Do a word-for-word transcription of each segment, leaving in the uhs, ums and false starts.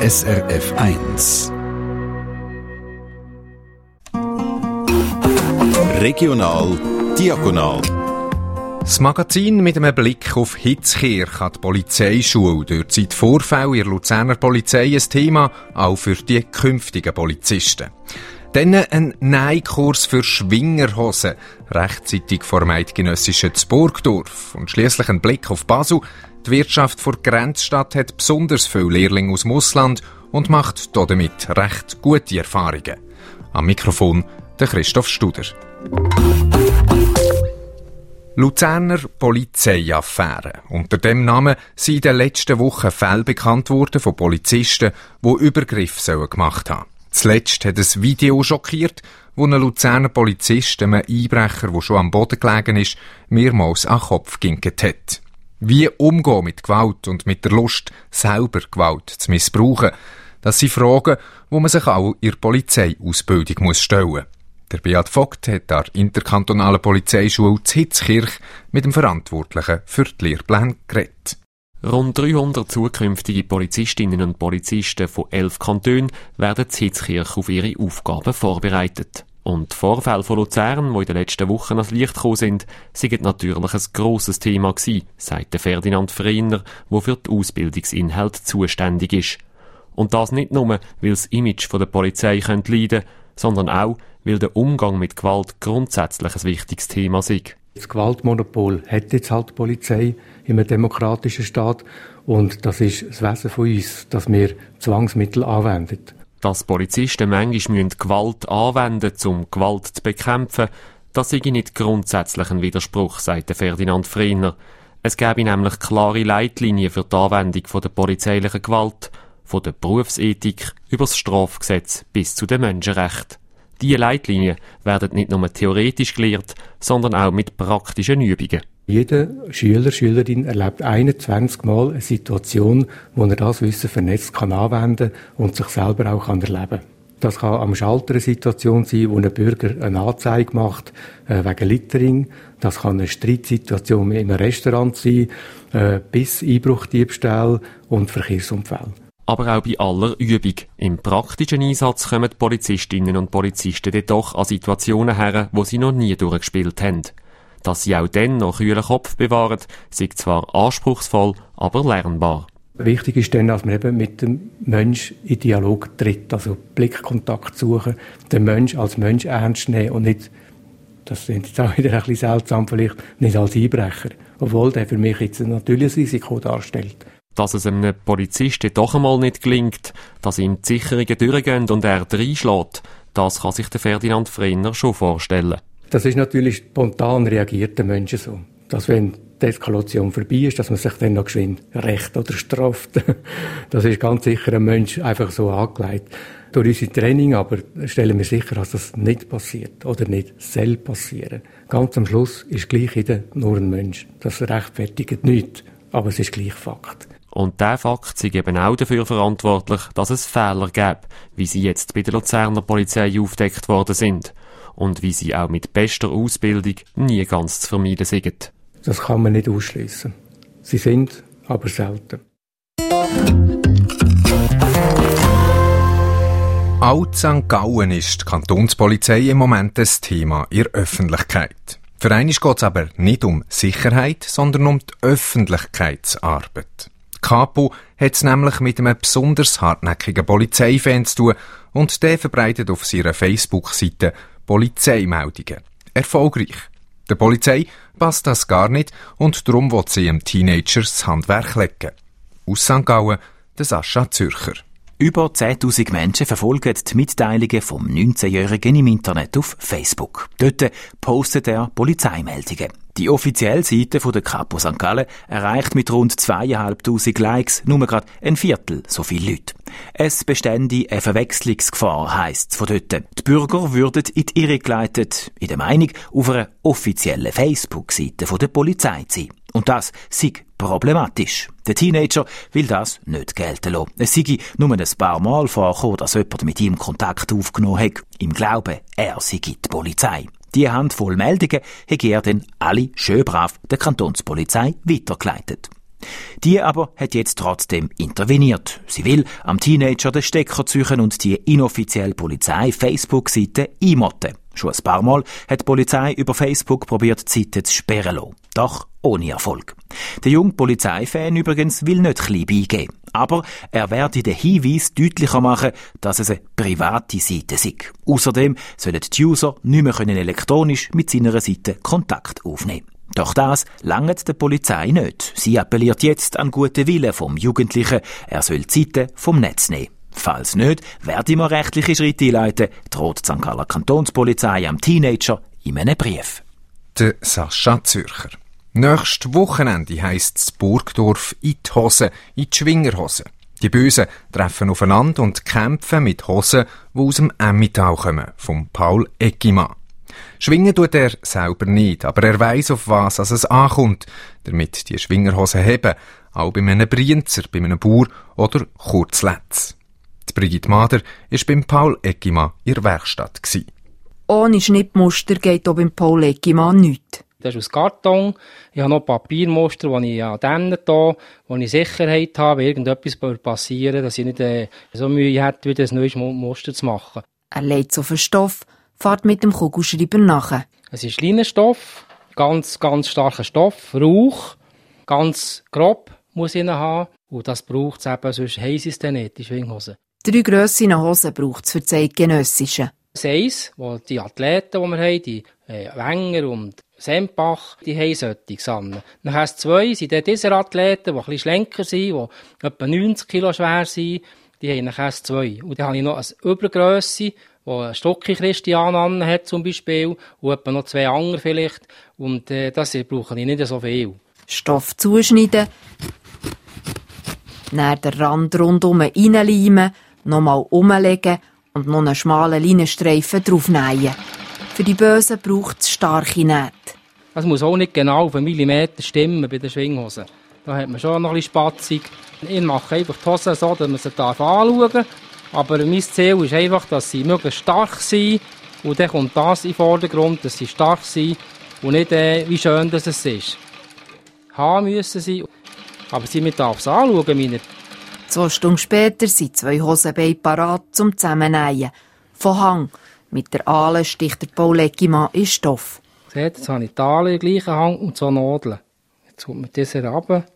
S R F eins. Regional Diagonal. Das Magazin mit einem Blick auf Hitzkirch an die Polizeischule. Dort sind die Vorfälle in der Luzerner Polizei ein Thema, auch für die künftigen Polizisten. Dann ein Nähkurs für Schwingerhosen, rechtzeitig vor dem eidgenössischen Burgdorf. Und schliesslich ein Blick auf Basel. Die Wirtschaft vor Grenzstadt hat besonders viele Lehrlinge aus dem Ausland und macht damit recht gute Erfahrungen. Am Mikrofon der Christoph Studer. Luzerner Polizeiaffäre. Unter dem Namen sind in den letzten Wochen Fälle bekannt worden von Polizisten, die Übergriffe gemacht haben. Zuletzt hat ein Video schockiert, wo ein Luzerner Polizist einem Einbrecher, der schon am Boden gelegen ist, mehrmals an den Kopf geginkt hat. Wie umgehen mit Gewalt und mit der Lust, selber Gewalt zu missbrauchen, das sind Fragen, die man sich auch in der Polizeiausbildung stellen muss. Der Beat Vogt hat an der interkantonalen Polizeischule zu Hitzkirch mit dem Verantwortlichen für die Lehrpläne geredet. Rund dreihundert zukünftige Polizistinnen und Polizisten von elf Kantonen werden in Hitzkirch auf ihre Aufgaben vorbereitet. Und die Vorfälle von Luzern, die in den letzten Wochen ans Licht gekommen sind, sind natürlich ein grosses Thema gewesen, sagt Ferdinand Frehner, der für die Ausbildungsinhalte zuständig ist. Und das nicht nur, weil das Image der Polizei leiden könnte, sondern auch, weil der Umgang mit Gewalt grundsätzlich ein wichtiges Thema ist. Das Gewaltmonopol hat jetzt halt die Polizei in einem demokratischen Staat und das ist das Wesen von uns, dass wir Zwangsmittel anwenden. Dass Polizisten manchmal Gewalt anwenden müssen, um Gewalt zu bekämpfen, das sei nicht grundsätzlich ein Widerspruch, sagt Ferdinand Frehner. Es gäbe nämlich klare Leitlinien für die Anwendung der polizeilichen Gewalt, von der Berufsethik über das Strafgesetz bis zu den Menschenrechten. Diese Leitlinien werden nicht nur theoretisch gelehrt, sondern auch mit praktischen Übungen. Jeder Schüler, Schülerin erlebt einundzwanzig Mal eine Situation, wo er das Wissen vernetzt kann anwenden und sich selber auch kann erleben kann. Das kann am Schalter eine Situation sein, wo ein Bürger eine Anzeige macht äh, wegen Littering. Das kann eine Streitsituation in einem Restaurant sein, äh, bis Einbruch, Diebstahl und Verkehrsunfälle. Aber auch bei aller Übung. Im praktischen Einsatz kommen die Polizistinnen und Polizisten dort doch an Situationen her, wo sie noch nie durchgespielt haben. Dass sie auch dann noch kühlen Kopf bewahren, sei zwar anspruchsvoll, aber lernbar. Wichtig ist dann, dass man eben mit dem Mensch in Dialog tritt, also Blickkontakt suchen, den Mensch als Mensch ernst nehmen und nicht, das ist jetzt auch wieder ein bisschen seltsam vielleicht, nicht als Einbrecher, obwohl der für mich jetzt ein natürliches Risiko darstellt. Dass es einem Polizisten doch einmal nicht gelingt, dass ihm die Sicherungen durchgehen und er reinschlägt, das kann sich der Ferdinand Frehner schon vorstellen. Das ist natürlich spontan reagiert der Menschen so. Dass wenn die Eskalation vorbei ist, dass man sich dann noch geschwind rächt oder straft. Das ist ganz sicher ein Mensch einfach so angelegt. Durch unser Training aber stellen wir sicher, dass das nicht passiert oder nicht soll passieren. Ganz am Schluss ist gleich jeder nur ein Mensch. Das rechtfertigt nichts, aber es ist gleich Fakt. Und dieser Fakt ist eben auch dafür verantwortlich, dass es Fehler gibt, wie sie jetzt bei der Luzerner Polizei aufgedeckt worden sind. Und wie sie auch mit bester Ausbildung nie ganz zu vermeiden sind. Das kann man nicht ausschliessen. Sie sind aber selten. Auch in Sankt Gallen ist die Kantonspolizei im Moment ein Thema in der Öffentlichkeit. Für einmal geht es aber nicht um Sicherheit, sondern um die Öffentlichkeitsarbeit. Die Kapo hat es nämlich mit einem besonders hartnäckigen Polizeifan zu tun und der verbreitet auf seiner Facebook-Seite Polizeimeldungen. Erfolgreich. Der Polizei passt das gar nicht und darum will sie dem Teenager das Handwerk legen. Aus Sankt Gallen, der Sascha Zürcher. Über zehntausend Menschen verfolgen die Mitteilungen vom neunzehnjährigen im Internet auf Facebook. Dort postet er Polizeimeldungen. Die offizielle Seite der Kapo Sankt Gallen erreicht mit rund zweitausendfünfhundert Likes nur gerade ein Viertel so viele Leute. Es bestände eine Verwechslungsgefahr, heisst es von dort. Die Bürger würden in die Irre geleitet, in der Meinung, auf einer offiziellen Facebook-Seite der Polizei zu sein. Und das sei problematisch. Der Teenager will das nicht gelten lassen. Es sei nur ein paar Mal vorgekommen, dass jemand mit ihm Kontakt aufgenommen hat, im Glauben, er sei die Polizei. Die Handvoll Meldungen hat er dann alle schön brav der Kantonspolizei weitergeleitet. Die aber hat jetzt trotzdem interveniert. Sie will am Teenager den Stecker ziehen und die inoffizielle Polizei-Facebook-Seite einmotten. Schon ein paar Mal hat die Polizei über Facebook probiert, die Seite zu sperren lassen. Doch ohne Erfolg. Der junge Polizeifan übrigens will nicht klein beigeben. Aber er werde den Hinweis deutlicher machen, dass es eine private Seite sei. Außerdem sollen die User nicht mehr elektronisch mit seiner Seite Kontakt aufnehmen. Doch das langt der Polizei nicht. Sie appelliert jetzt an guten Willen vom Jugendlichen. Er soll die Seite vom Netz nehmen. Falls nicht, werde man rechtliche Schritte einleiten, droht die Sankt Galler Kantonspolizei am Teenager in einem Brief. Der Sascha Zürcher. Nächstes Wochenende heisst es Burgdorf in die Hose, in die Schwingerhose. Die Bösen treffen aufeinander und kämpfen mit Hosen, die aus dem Emmental kommen, vom Paul Eggimann. Schwingen tut er selber nicht, aber er weiss, auf was es ankommt, damit die Schwingerhosen haben, auch bei einem Brienzer, bei einem Bauer oder Kurzletz. Die Brigitte Mader war beim Paul Eggimann in der Werkstatt. Ohne Schnittmuster geht auch beim Paul Eggimann nichts. Das ist aus Karton. Ich habe noch Papiermuster, die ich an denen hier, wo ich Sicherheit habe, wenn irgendetwas passieren, dass ich nicht äh, so Mühe hätte, wieder ein neues Muster zu machen. Er legt so viel Stoff, fährt mit dem Kugelschreiber nach. Es ist Leinenstoff, ganz, ganz starker Stoff, Rauch, ganz grob muss ich haben. Und das braucht es eben, sonst heisst es dann nicht, die Schwinghose. Drei Grössen Hosen braucht es für die Zeitgenössischen. Das eins, wo die Athleten, die wir haben, die äh, Wenger und Sempach, die haben solche an. Dann haben es zwei, sind dann diese Athleten, die ein bisschen schlanker sind, die etwa neunzig Kilo schwer sind, die haben nachher zwei. Und dann habe ich noch eine Übergrösse, wo ein Stocki Christian an hat zum Beispiel, und etwa noch zwei andere vielleicht. Und äh, das brauche ich nicht so viel. Stoff zuschneiden, dann den Rand rundum reinleimen, nochmal umlegen und noch einen schmalen Leinenstreifen draufnähen. Für die Bösen braucht es starke Nähte. Das muss auch nicht genau auf einen Millimeter stimmen bei den Schwinghosen. Da hat man schon noch ein bisschen Spatzig. Ich mache einfach die Hosen so, dass man sie anschauen darf. Aber mein Ziel ist einfach, dass sie möglichst stark sind. Und dann kommt das in den Vordergrund, dass sie stark sind und nicht, äh, wie schön das es ist. Haben müssen sie, aber sie darf es anschauen, meine. Zwei Stunden später sind zwei Hosenbeine parat zum Zusammennähen. Von Hang. Mit der Ahle sticht der Paul Eggimann in Stoff. Seht, jetzt habe ich die Ahle im gleichen Hang und so Nadeln. Jetzt kommt man diese runter.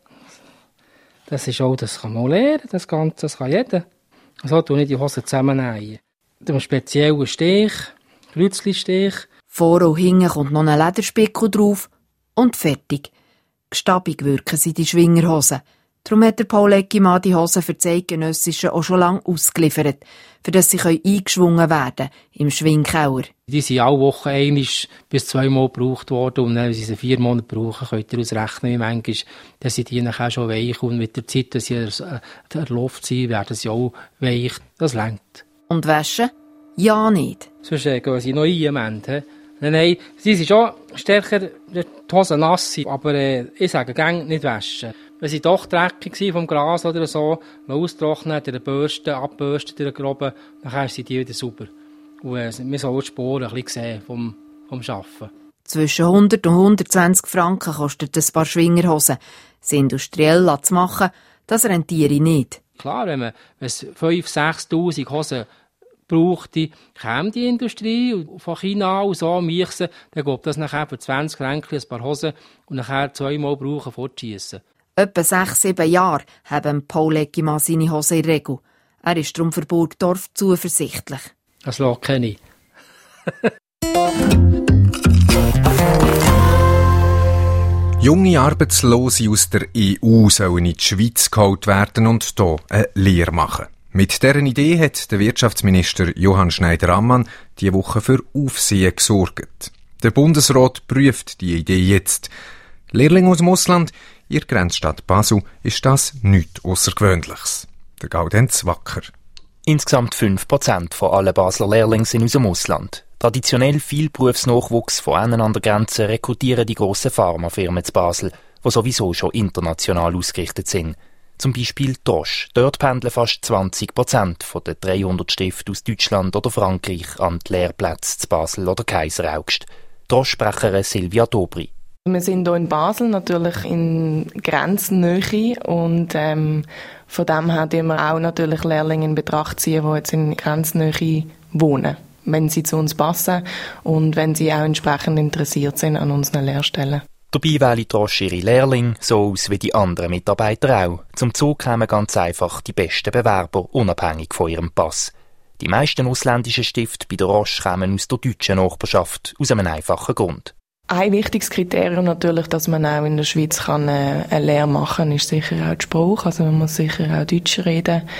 Das ist auch, das kann man lernen, das Ganze, das kann jeder. So tue ich die Hosen zusammennähen. Mit einem speziellen Stich, Kreuzli-Stich. Vor und hinten kommt noch ein Lederspickel drauf und fertig. Gestabig wirken sie die Schwingerhosen. Darum hat der Paul Eggimann die Hosen für die Zeitgenössischen auch schon lange ausgeliefert, für dass sie eingeschwungen werden können im Schwingkeller. Die sind alle Wochen einmal bis zweimal gebraucht worden und wenn sie sie vier Monate brauchen, könnt ihr ausrechnen, wie manchmal, dass sie die nachher schon weich und mit der Zeit, dass sie der Luft sind, werden sie auch weich. Das reicht. Und waschen? Ja, nicht. Sonst äh, gehen sie noch ein am Ende. Nein, nein, sie sind schon stärker, die Hosen nass sind, aber äh, ich sage, gäng nicht waschen. Wenn sie doch dreckig waren vom Gras oder so, austrocknen, der Bürste, abbürsten, der Groben, dann sind die wieder sauber. Und äh, wir sollen die Spuren ein bisschen sehen vom, vom Arbeiten. Zwischen hundert und hundertzwanzig Franken kostet ein paar Schwingerhosen. Sie industriell zu machen, das rentiere ich nicht. Klar, wenn man fünftausend, sechstausend Hosen brauchte, käme die Industrie von China und so michsen, dann geht das nachher für zwanzig Franken ein paar Hosen und nachher zweimal brauchen, fortschiessen. Etwa sechs, sieben Jahre haben Paul Eggimann seine Hosen in Regel. Er ist darum für Burgdorf zuversichtlich. Das lässt kenne ich. Junge Arbeitslose aus der E U sollen in die Schweiz geholt werden und hier eine Lehre machen. Mit deren Idee hat der Wirtschaftsminister Johann Schneider-Ammann diese Woche für Aufsehen gesorgt. Der Bundesrat prüft die Idee jetzt. Lehrlinge aus dem Ausland, in der Grenzstadt Basel, ist das nichts Außergewöhnliches. Der Gaudenz Wacker. Insgesamt fünf Prozent von allen Basler Lehrlinge sind aus dem Ausland. Traditionell viel Berufsnachwuchs von innen an der Grenze rekrutieren die grossen Pharmafirmen zu Basel, die sowieso schon international ausgerichtet sind. Zum Beispiel Tosch. Dort pendeln fast zwanzig Prozent von den dreihundert Stiften aus Deutschland oder Frankreich an die Lehrplätze zu Basel oder Kaiseraugst. Tosch-Sprecherin Silvia Dobri. Wir sind hier in Basel natürlich in Grenznähe und ähm, von dem her tun wir auch natürlich Lehrlinge in Betracht ziehen, die jetzt in Grenznähe wohnen, wenn sie zu uns passen und wenn sie auch entsprechend interessiert sind an unseren Lehrstellen. Dabei wählen die Roche ihre Lehrlinge so aus wie die anderen Mitarbeiter auch. Zum Zug kommen ganz einfach die besten Bewerber, unabhängig von ihrem Pass. Die meisten ausländischen Stifte bei der Roche kommen aus der deutschen Nachbarschaft, aus einem einfachen Grund. Ein wichtiges Kriterium natürlich, dass man auch in der Schweiz kann, äh, eine Lehre machen kann, ist sicher auch der Spruch. Also man muss sicher auch Deutsch reden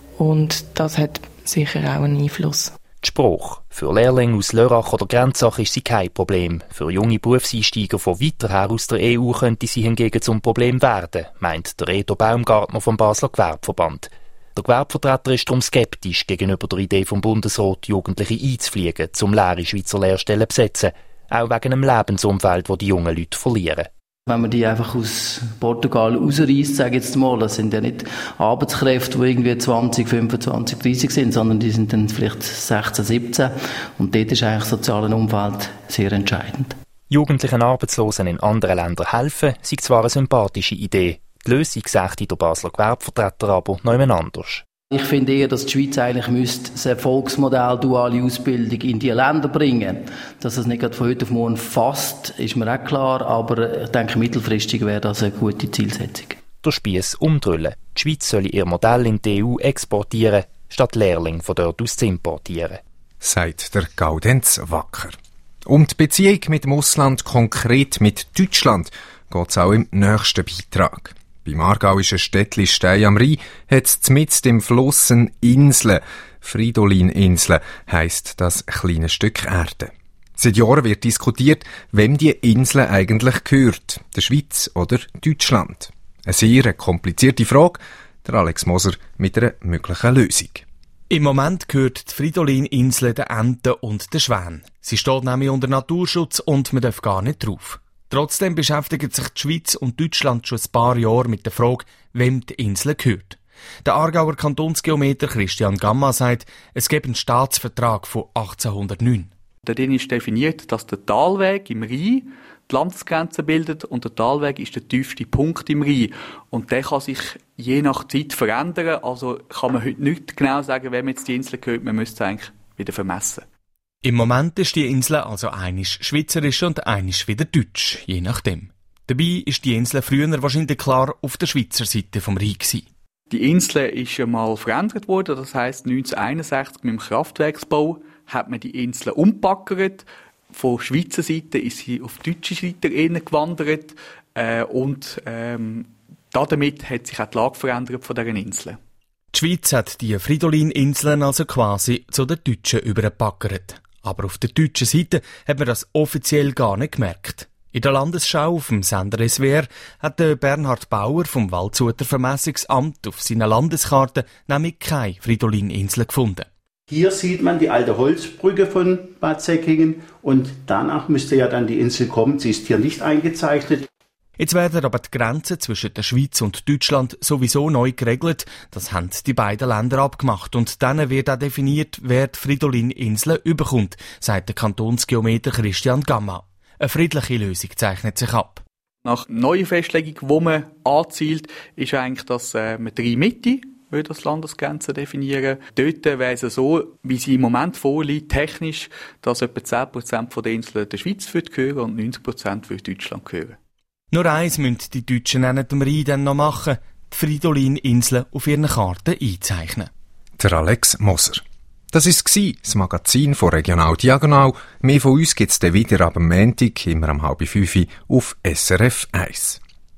und das hat sicher auch einen Einfluss. Der Spruch. Für Lehrlinge aus Lörrach oder Grenzach ist sie kein Problem. Für junge Berufseinsteiger von weiter her aus der E U könnte sie hingegen zum Problem werden, meint der Reto Baumgartner vom Basler Gewerbeverband. Der Gewerbevertreter ist darum skeptisch gegenüber der Idee vom Bundesrat, Jugendliche einzufliegen, um leere Schweizer Lehrstellen zu besetzen. Auch wegen dem Lebensumfeld, das die jungen Leute verlieren. Wenn man die einfach aus Portugal rausreißt, sage ich jetzt mal, das sind ja nicht Arbeitskräfte, die irgendwie zwanzig, fünfundzwanzig, dreißig sind, sondern die sind dann vielleicht sechzehn, siebzehn. Und dort ist eigentlich das soziale Umfeld sehr entscheidend. Jugendlichen Arbeitslosen in anderen Ländern helfen, sei zwar eine sympathische Idee. Die Lösung sagt der Basler Gewerbevertreter aber noch jemand anders. Ich finde eher, dass die Schweiz eigentlich müsste das Erfolgsmodell duale Ausbildung in die Länder bringen. Dass es nicht gerade von heute auf morgen fasst, ist mir auch klar, aber ich denke, mittelfristig wäre das eine gute Zielsetzung. Der Spiess umdrüllen. Die Schweiz soll ihr Modell in die E U exportieren, statt Lehrlinge von dort aus zu importieren. Sagt der Gaudenz Wacker. Um die Beziehung mit dem Ausland, konkret mit Deutschland, geht es auch im nächsten Beitrag. Beim aargauischen Städtli Stein am Rhein hat es mitten im Fluss eine Insel. Fridolin-Insel heisst das kleine Stück Erde. Seit Jahren wird diskutiert, wem die Insel eigentlich gehört, der Schweiz oder Deutschland. Eine sehr komplizierte Frage, der Alex Moser mit einer möglichen Lösung. Im Moment gehört die Fridolin-Insel den Enten und den Schwänen. Sie steht nämlich unter Naturschutz und man darf gar nicht drauf. Trotzdem beschäftigen sich die Schweiz und Deutschland schon ein paar Jahre mit der Frage, wem die Insel gehört. Der Aargauer Kantonsgeometer Christian Gamma sagt, es gebe einen Staatsvertrag von achtzehnhundertneun. Darin ist definiert, dass der Talweg im Rhein die Landesgrenze bildet und der Talweg ist der tiefste Punkt im Rhein. Und der kann sich je nach Zeit verändern. Also kann man heute nicht genau sagen, wem jetzt die Insel gehört. Man müsste es eigentlich wieder vermessen. Im Moment ist die Insel also einisch schweizerisch und einisch wieder deutsch, je nachdem. Dabei ist die Insel früher wahrscheinlich klar auf der Schweizer Seite vom Rhein gewesen. Die Insel ist einmal verändert worden, das heisst neunzehnhunderteinundsechzig mit dem Kraftwerksbau hat man die Insel umpackert. Von Schweizer Seite ist sie auf die deutsche Seite gewandert äh, und ähm, damit hat sich auch die Lage verändert von dieser Insel. Die Schweiz hat die Fridolin-Inseln also quasi zu den Deutschen übergepackert. Aber auf der deutschen Seite hat man das offiziell gar nicht gemerkt. In der Landesschau auf dem Sender S W R hat der Bernhard Bauer vom Waldshuther Vermessungsamt auf seiner Landeskarte nämlich keine Fridolin-Insel gefunden. Hier sieht man die alte Holzbrücke von Bad Säckingen und danach müsste ja dann die Insel kommen. Sie ist hier nicht eingezeichnet. Jetzt werden aber die Grenzen zwischen der Schweiz und Deutschland sowieso neu geregelt. Das haben die beiden Länder abgemacht. Und dann wird auch definiert, wer die Fridolin-Insel überkommt, sagt der Kantonsgeometer Christian Gamma. Eine friedliche Lösung zeichnet sich ab. Nach neuer Festlegung, wo man anzielt, ist eigentlich, dass äh, man drei Mitte das Landesgrenzen definieren. Dort wäre es so, wie sie im Moment vorliegt, technisch, dass etwa zehn Prozent der Insel der Schweiz gehören und neunzig Prozent für Deutschland gehören. Nur eins müssen die Deutschen neben dem Rhein dann noch machen, die Fridolin-Insel auf ihren Karten einzeichnen. Der Alex Moser. Das war das Magazin von Regional Diagonal. Mehr von uns gibt es dann wieder ab dem Montag, immer um halb fünf auf S R F eins.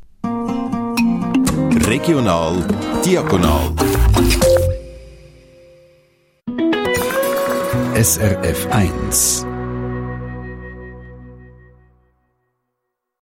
Regional Diagonal. S R F eins